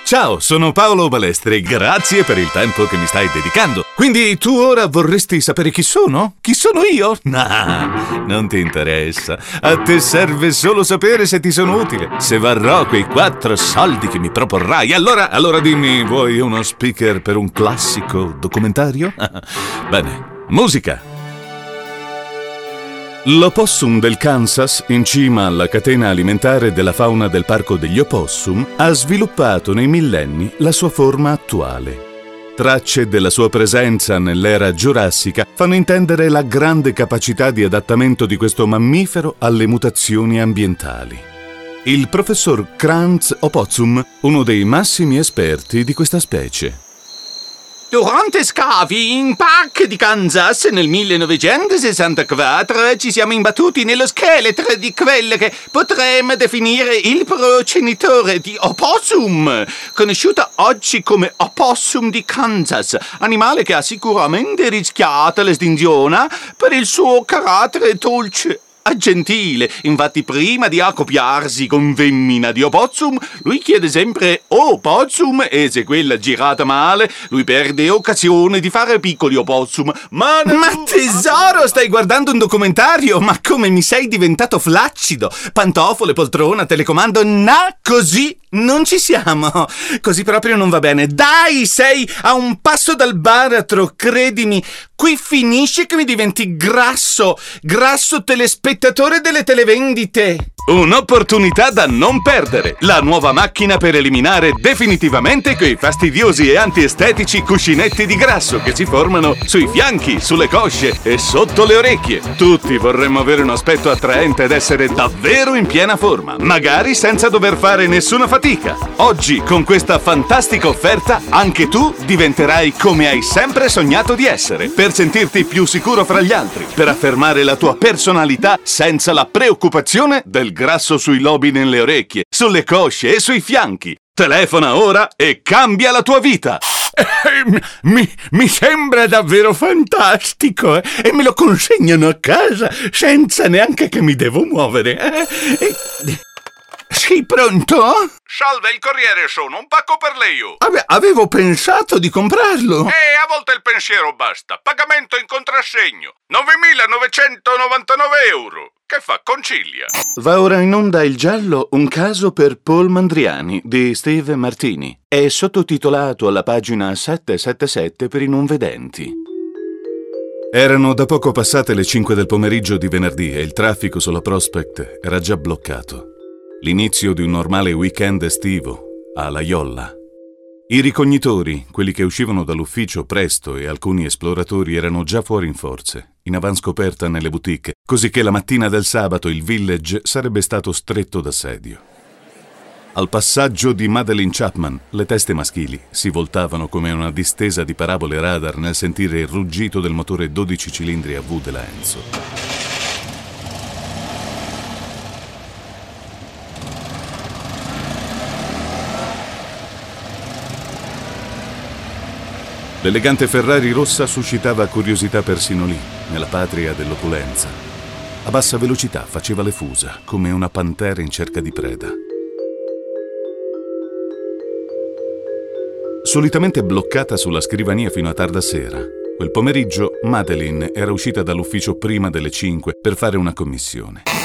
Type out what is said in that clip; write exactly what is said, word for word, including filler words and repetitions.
Ciao, sono Paolo Balestri, grazie per il tempo che mi stai dedicando. Quindi tu ora vorresti sapere chi sono? Chi sono io? No, non ti interessa. A te serve solo sapere se ti sono utile, se varrò quei quattro soldi che mi proporrai. Allora, allora dimmi, vuoi uno speaker per un classico documentario? Bene, musica. L'opossum del Kansas, in cima alla catena alimentare della fauna del Parco degli Opossum, ha sviluppato nei millenni la sua forma attuale. Tracce della sua presenza nell'era giurassica fanno intendere la grande capacità di adattamento di questo mammifero alle mutazioni ambientali. Il professor Krantz Opossum, uno dei massimi esperti di questa specie. Durante scavi in Park di Kansas nel millenovecentosessantaquattro ci siamo imbattuti nello scheletro di quel che potremmo definire il progenitore di opossum, conosciuto oggi come opossum di Kansas, animale che ha sicuramente rischiato l'estinzione per il suo carattere dolce e gentile. Infatti, prima di accoppiarsi con femmina di opossum, lui chiede sempre opossum e se quella girata male, lui perde occasione di fare piccoli opossum. Ma, Ma tesoro, stai guardando un documentario? Ma come mi sei diventato flaccido? Pantofole, poltrona, telecomando, no, così non ci siamo. Così proprio non va bene. Dai, sei a un passo dal baratro, credimi. Qui finisce che mi diventi grasso, grasso telespettatore delle televendite. Un'opportunità da non perdere! La nuova macchina per eliminare definitivamente quei fastidiosi e antiestetici cuscinetti di grasso che si formano sui fianchi, sulle cosce e sotto le orecchie. Tutti vorremmo avere un aspetto attraente ed essere davvero in piena forma, magari senza dover fare nessuna fatica. Oggi, con questa fantastica offerta, anche tu diventerai come hai sempre sognato di essere, per sentirti più sicuro fra gli altri, per affermare la tua personalità senza la preoccupazione del grasso sui lobi nelle orecchie, sulle cosce e sui fianchi. Telefona ora e cambia la tua vita! Eh, mi, mi sembra davvero fantastico, eh? E me lo consegnano a casa senza neanche che mi devo muovere. Eh? Eh, sì, pronto? Salve, il corriere sono, un pacco per lei. Ave- avevo pensato di comprarlo. Eh, a volte il pensiero basta. Pagamento in contrassegno. novemilanovecentonovantanove euro. Che fa, concilia? Va ora in onda Il giallo, un caso per Paul Mandriani di Steve Martini. È sottotitolato alla pagina settecentosettantasette per i non vedenti. Erano da poco passate le cinque del pomeriggio di venerdì e il traffico sulla Prospect era già bloccato. L'inizio di un normale weekend estivo a La Jolla. I ricognitori, quelli che uscivano dall'ufficio presto, e alcuni esploratori erano già fuori in forze, in avanscoperta nelle boutique, così che la mattina del sabato il village sarebbe stato stretto d'assedio. Al passaggio di Madeleine Chapman, le teste maschili si voltavano come una distesa di parabole radar nel sentire il ruggito del motore dodici cilindri a V della Enzo. L'elegante Ferrari rossa suscitava curiosità persino lì, nella patria dell'opulenza. A bassa velocità faceva le fusa, come una pantera in cerca di preda. Solitamente bloccata sulla scrivania fino a tarda sera, quel pomeriggio Madeleine era uscita dall'ufficio prima delle cinque per fare una commissione.